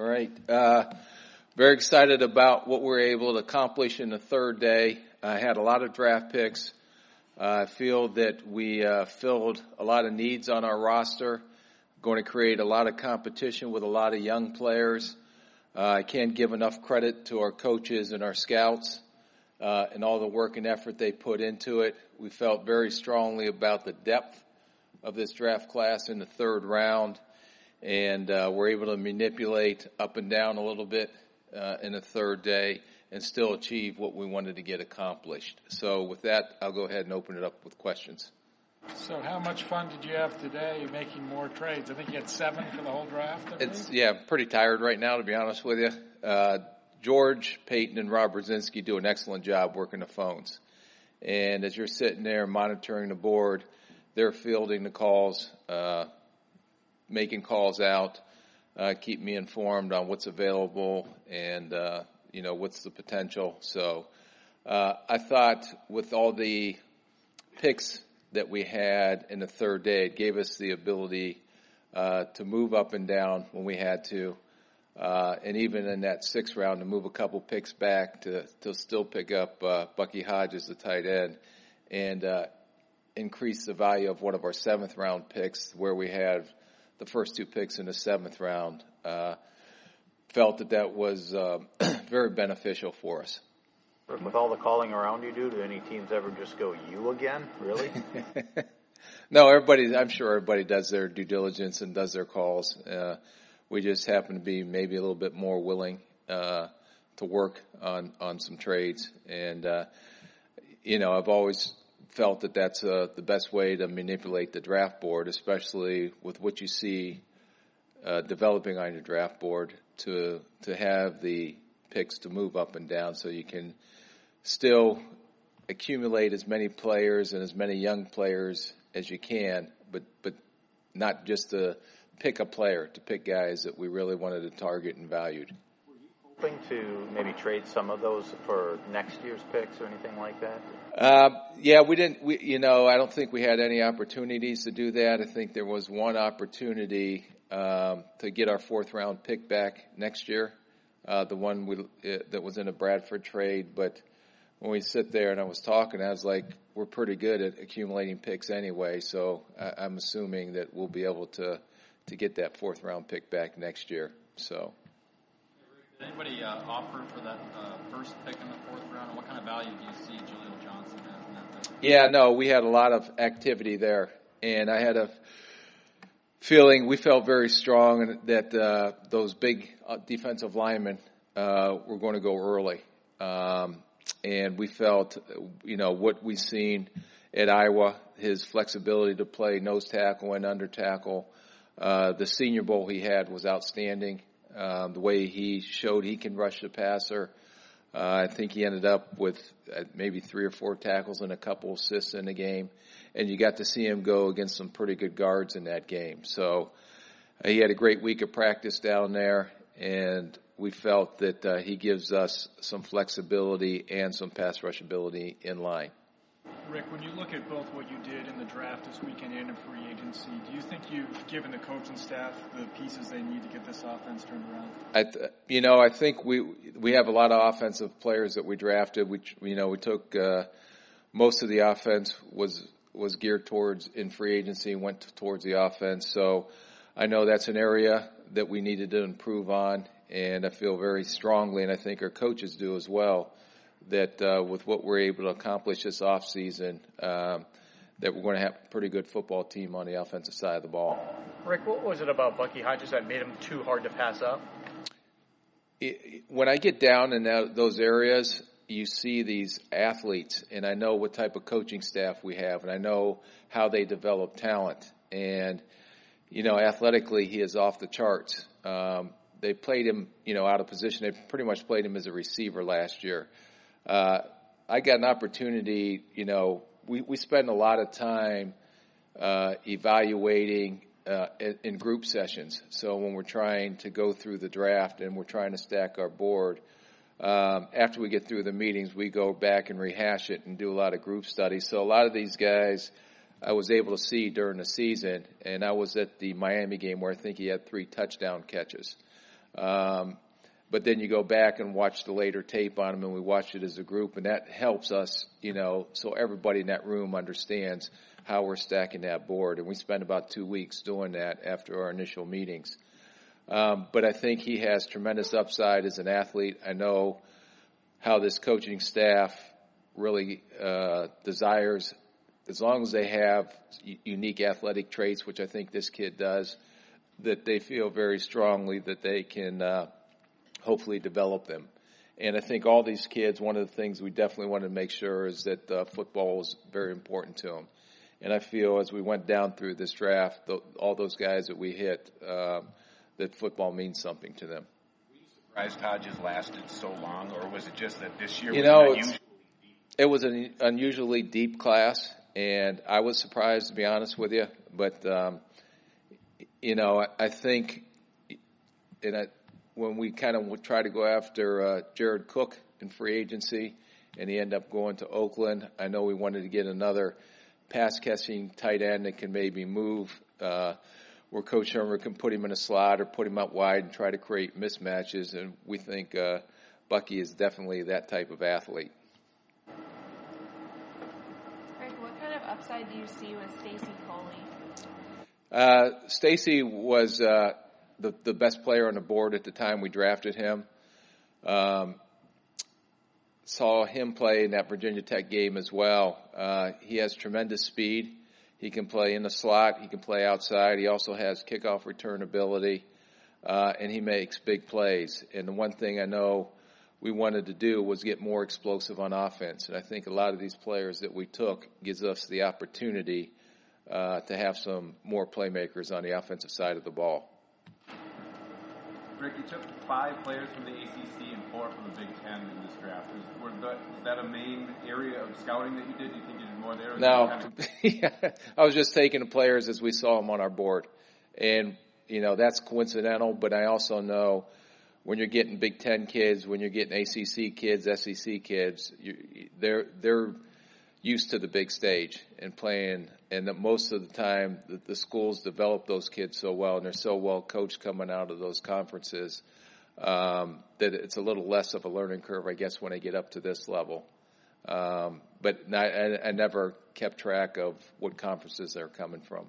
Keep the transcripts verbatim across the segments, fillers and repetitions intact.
All right. Uh, very excited about what we were able to accomplish in the third day. I had a lot of draft picks. Uh, I feel that we uh, filled a lot of needs on our roster, going to create a lot of competition with a lot of young players. Uh, I can't give enough credit to our coaches and our scouts uh, and all the work and effort they put into it. We felt very strongly about the depth of this draft class in the third round, and uh, we're able to manipulate up and down a little bit uh, in the third day and still achieve what we wanted to get accomplished. So with that, I'll go ahead and open it up with questions. So how much fun did you have today making more trades? I think you had seven for the whole draft. I It's yeah, I'm pretty tired right now, to be honest with you. Uh, George, Peyton, and Rob Brzezinski do an excellent job working the phones. And as you're sitting there monitoring the board, they're fielding the calls, uh, making calls out, uh, keep me informed on what's available and, uh, you know, what's the potential. So uh, I thought with all the picks that we had in the third day, it gave us the ability uh, to move up and down when we had to, uh, and even in that sixth round to move a couple picks back to, to still pick up uh, Bucky Hodges, the tight end, and uh, increase the value of one of our seventh round picks where we had the first two picks in the seventh round. Uh, felt that that was uh, very beneficial for us. With all the calling around you do, do any teams ever just go, you again? Really? No, everybody, I'm sure everybody does their due diligence and does their calls. Uh, we just happen to be maybe a little bit more willing uh, to work on, on some trades. And, uh, you know, I've always felt that that's uh, the best way to manipulate the draft board, especially with what you see uh, developing on your draft board, to to have the picks to move up and down so you can still accumulate as many players and as many young players as you can, but but not just to pick a player, to pick guys that we really wanted to target and valued. Were you hoping to maybe trade some of those for next year's picks or anything like that? Uh, yeah, we didn't, we, you know, I don't think we had any opportunities to do that. I think there was one opportunity um, to get our fourth round pick back next year. Uh, the one we, uh, that was in a Bradford trade, but when we sit there and I was talking, I was like, we're pretty good at accumulating picks anyway, so I, I'm assuming that we'll be able to, to get that fourth round pick back next year. So. Did anybody uh, offer for that uh, first pick in the fourth round, and what kind of value do you see Jaleel Johnson has in that pick? Yeah, no, we had a lot of activity there, and I had a feeling we felt very strong that uh, those big defensive linemen uh, were going to go early. Um, and we felt, you know, what we've seen at Iowa, his flexibility to play nose tackle and under tackle. Uh, the Senior Bowl he had was outstanding. Um, the way he showed he can rush the passer. Uh, I think he ended up with uh, maybe three or four tackles and a couple assists in the game. And you got to see him go against some pretty good guards in that game. So uh, he had a great week of practice down there, and we felt that uh, he gives us some flexibility and some pass rush ability in line. Rick, when you look at both what you did in the draft this weekend and in free agency, do you think you've given the coaching staff the pieces they need to get this offense turned around? I, th- you know, I think we we have a lot of offensive players that we drafted. We, you know, we took uh, most of the offense was was geared towards in free agency and went towards the offense. So I know that's an area that we needed to improve on, and I feel very strongly, and I think our coaches do as well, that uh, with what we're able to accomplish this offseason, um, that we're going to have a pretty good football team on the offensive side of the ball. Rick, what was it about Bucky Hodges that made him too hard to pass up? It, when I get down in that, those areas, you see these athletes, and I know what type of coaching staff we have, and I know how they develop talent. And, you know, athletically, he is off the charts. Um, they played him, you know, out of position. They pretty much played him as a receiver last year. Uh, I got an opportunity, you know, we, we spend a lot of time uh, evaluating uh, in, in group sessions. So when we're trying to go through the draft and we're trying to stack our board, um, after we get through the meetings, we go back and rehash it and do a lot of group studies. So a lot of these guys I was able to see during the season, and I was at the Miami game where I think he had three touchdown catches. Um, but then you go back and watch the later tape on him, and we watch it as a group, and that helps us, you know, so everybody in that room understands how we're stacking that board. And we spent about two weeks doing that after our initial meetings. Um, but I think he has tremendous upside as an athlete. I know how this coaching staff really uh, desires, as long as they have unique athletic traits, which I think this kid does, that they feel very strongly that they can uh, hopefully develop them. And I think all these kids, one of the things we definitely want to make sure is that uh, football is very important to them. And I feel as we went down through this draft, the, all those guys that we hit, uh, that football means something to them. Were you surprised Hodges lasted so long, or was it just that this year you was know, unusually deep? It was an unusually deep class, and I was surprised, to be honest with you. But, um, you know, I, I think and I, when we kind of would try to go after uh, Jared Cook in free agency, and he ended up going to Oakland, I know we wanted to get another pass-catching tight end that can maybe move, uh, where Coach Herman can put him in a slot or put him up wide and try to create mismatches. And we think uh, Bucky is definitely that type of athlete. Greg, what kind of upside do you see with Stacy Coley? Uh, Stacy was uh, the the best player on the board at the time we drafted him. Um, saw him play in that Virginia Tech game as well. Uh, he has tremendous speed. He can play in the slot. He can play outside. He also has kickoff return ability, uh, and he makes big plays. And the one thing I know we wanted to do was get more explosive on offense. And I think a lot of these players that we took gives us the opportunity uh, to have some more playmakers on the offensive side of the ball. Rick, you took five players from the A C C and four from the Big Ten in this draft. Was, were that, was that a main area of scouting that you did? Do you think you did more there? No, kind of... yeah, I was just taking the players as we saw them on our board. And, you know, that's coincidental, but I also know when you're getting Big Ten kids, when you're getting A C C kids, S E C kids, you, they're they're used to the big stage and playing, and that most of the time the, the schools develop those kids so well, and they're so well coached coming out of those conferences um, that it's a little less of a learning curve, I guess, when they get up to this level. Um, but not, I, I never kept track of what conferences they're coming from.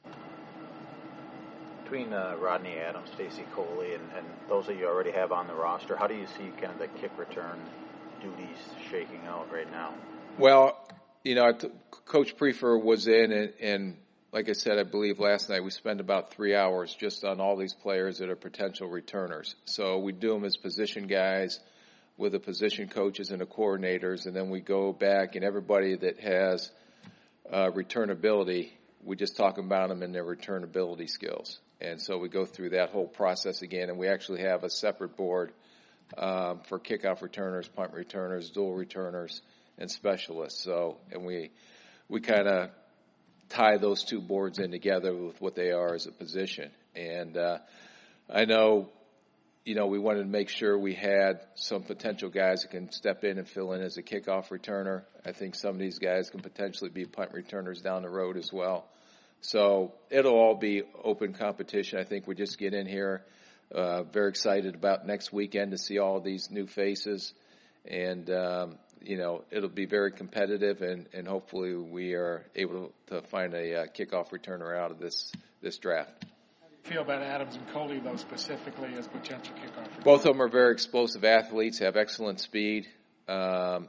Between uh, Rodney Adams, Stacy Coley, and, and those that you already have on the roster, how do you see kind of the kick return duties shaking out right now? Well, you know, Coach Prefer was in, and, and like I said, I believe last night we spent about three hours just on all these players that are potential returners. So we do them as position guys with the position coaches and the coordinators, and then we go back, and everybody that has uh, returnability, we just talk about them and their returnability skills. And so we go through that whole process again, and we actually have a separate board um, for kickoff returners, punt returners, dual returners, and specialists. So, and we we kind of tie those two boards in together with what they are as a position. And uh, I know, you know, we wanted to make sure we had some potential guys that can step in and fill in as a kickoff returner. I think some of these guys can potentially be punt returners down the road as well. So it'll all be open competition. I think we just get in here uh, very excited about next weekend to see all of these new faces. And, um, you know, it'll be very competitive, and, and hopefully we are able to find a uh, kickoff returner out of this, this draft. How do you feel about Adams and Coley, though, specifically as potential kickoff returners? Both of them are very explosive athletes, have excellent speed. Um,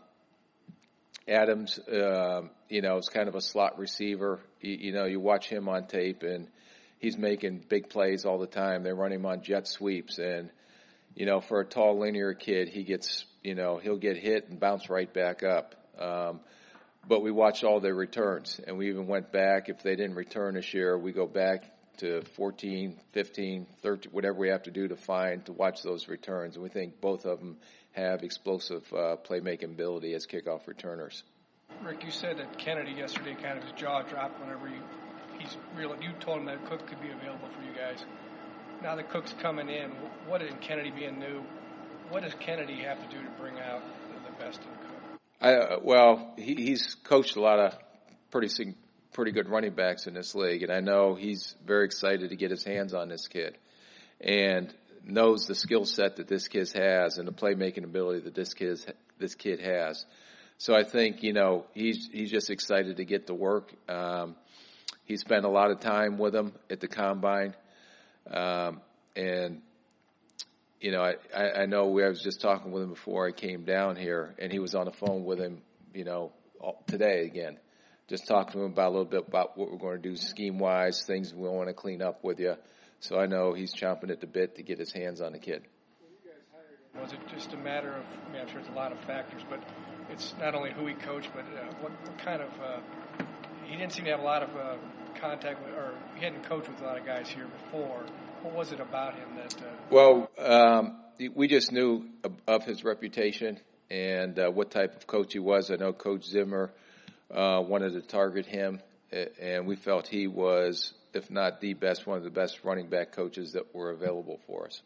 Adams, uh, you know, is kind of a slot receiver. You, you know, you watch him on tape, and he's making big plays all the time. They run him on jet sweeps, and, you know, for a tall, linear kid, he gets, you know, he'll get hit and bounce right back up. Um, but we watched all their returns, and we even went back. If they didn't return this year, we go back to fourteen, fifteen, thirteen, whatever we have to do to find, to watch those returns. And we think both of them have explosive uh, playmaking ability as kickoff returners. Rick, you said that Kennedy yesterday kind of his jaw dropped whenever you, he's real. You told him that Cook could be available for you guys. Now that Cook's coming in, what in Kennedy being new, what does Kennedy have to do to bring out the best in Cook? I, uh, well, he, he's coached a lot of pretty pretty good running backs in this league, and I know he's very excited to get his hands on this kid. And knows the skill set that this kid has and the playmaking ability that this kid this kid has. So I think, you know, he's he's just excited to get to work. Um, he spent a lot of time with him at the combine, um, and you know, I, I, I know we, I was just talking with him before I came down here, and he was on the phone with him, you know, all, today again, just talking to him about a little bit about what we're going to do scheme-wise, things we want to clean up with you. So I know he's chomping at the bit to get his hands on the kid. Was it just a matter of, I mean, I'm sure it's a lot of factors, but it's not only who he coached, but uh, what, what kind of, uh, he didn't seem to have a lot of uh, contact with, or he hadn't coached with a lot of guys here before. What was it about him that? Uh, well, um, we just knew of, of his reputation and uh, what type of coach he was. I know Coach Zimmer uh, wanted to target him, and we felt he was, if not the best, one of the best running back coaches that were available for us.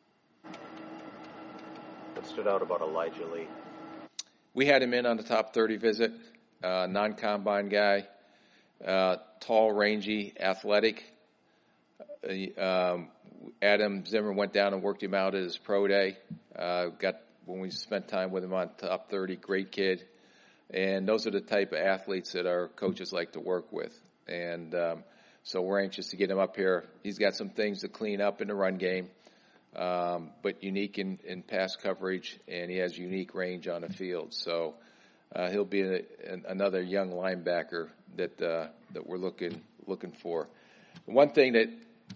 What stood out about Elijah Lee? We had him in on the top thirty visit, uh, non-combine guy, uh, tall, rangy, athletic. Uh, um, Adam Zimmer went down and worked him out at his pro day. Uh, got when we spent time with him on top thirty, great kid. And those are the type of athletes that our coaches like to work with. And um, so we're anxious to get him up here. He's got some things to clean up in the run game, um, but unique in, in pass coverage, and he has unique range on the field. So uh, he'll be a, an, another young linebacker that uh, that we're looking looking for. One thing that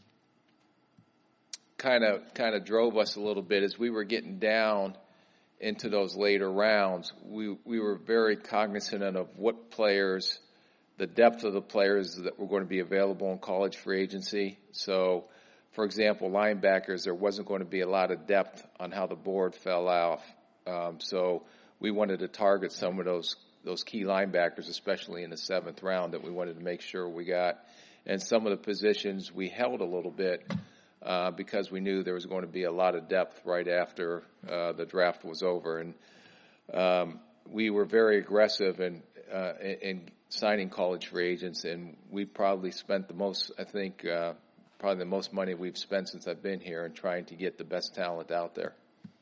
kind of kind of drove us a little bit as we were getting down into those later rounds, we we were very cognizant of what players, the depth of the players that were going to be available in college free agency. So, for example, linebackers, there wasn't going to be a lot of depth on how the board fell off. Um, so we wanted to target some of those those key linebackers, especially in the seventh round, that we wanted to make sure we got. And some of the positions we held a little bit uh, because we knew there was going to be a lot of depth right after uh, the draft was over. And um, we were very aggressive in, uh, in, in signing college free agents, and we probably spent the most, I think, uh, probably the most money we've spent since I've been here in trying to get the best talent out there.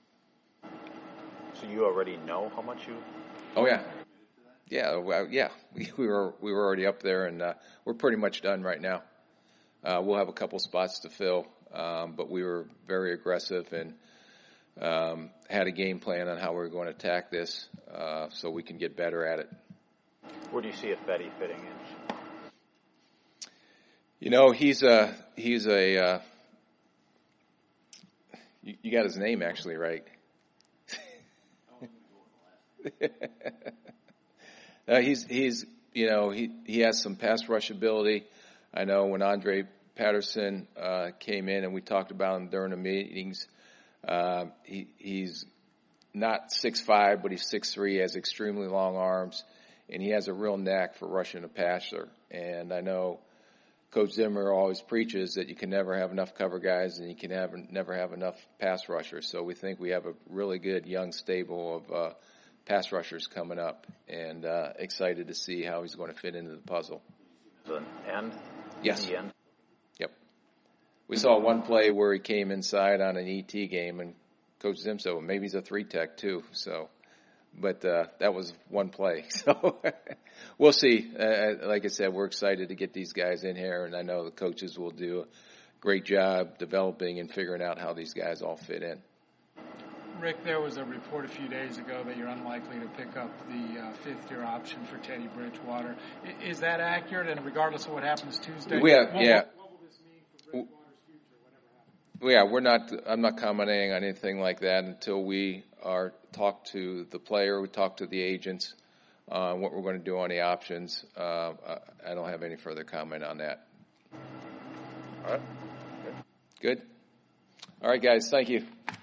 So you already know how much you? Oh yeah, yeah, well, yeah. We, we were we were already up there, and uh, we're pretty much done right now. Uh, we'll have a couple spots to fill, um, but we were very aggressive and um, had a game plan on how we were going to attack this, uh, so we can get better at it. Where do you see Ifedi fitting in? You know, he's a he's a. Uh, you, you got his name actually right. uh, he's he's you know he he has some pass rush ability. I know when Andre Patterson uh, came in and we talked about him during the meetings, uh, he he's not six five, but he's six three. He has extremely long arms, and he has a real knack for rushing a passer. And I know Coach Zimmer always preaches that you can never have enough cover guys and you can have, never have enough pass rushers. So we think we have a really good young stable of uh, pass rushers coming up, and uh, excited to see how he's going to fit into the puzzle. The end? Yes. The end? Yep. We saw one play where he came inside on an E T game, and Coach Zim said, well, maybe he's a three-tech too. So, but uh, that was one play. So we'll see. Uh, like I said, we're excited to get these guys in here, and I know the coaches will do a great job developing and figuring out how these guys all fit in. Rick, there was a report a few days ago that you're unlikely to pick up the uh, fifth-year option for Teddy Bridgewater. I, is that accurate? And regardless of what happens Tuesday, we have, what, yeah. what, what will this mean for Bridgewater's future, whatever happens? Yeah, we're not. I'm not commenting on anything like that until we are talk to the player, we talk to the agents, uh, what we're going to do on the options. Uh, I don't have any further comment on that. All right. Good. All right, guys. Thank you.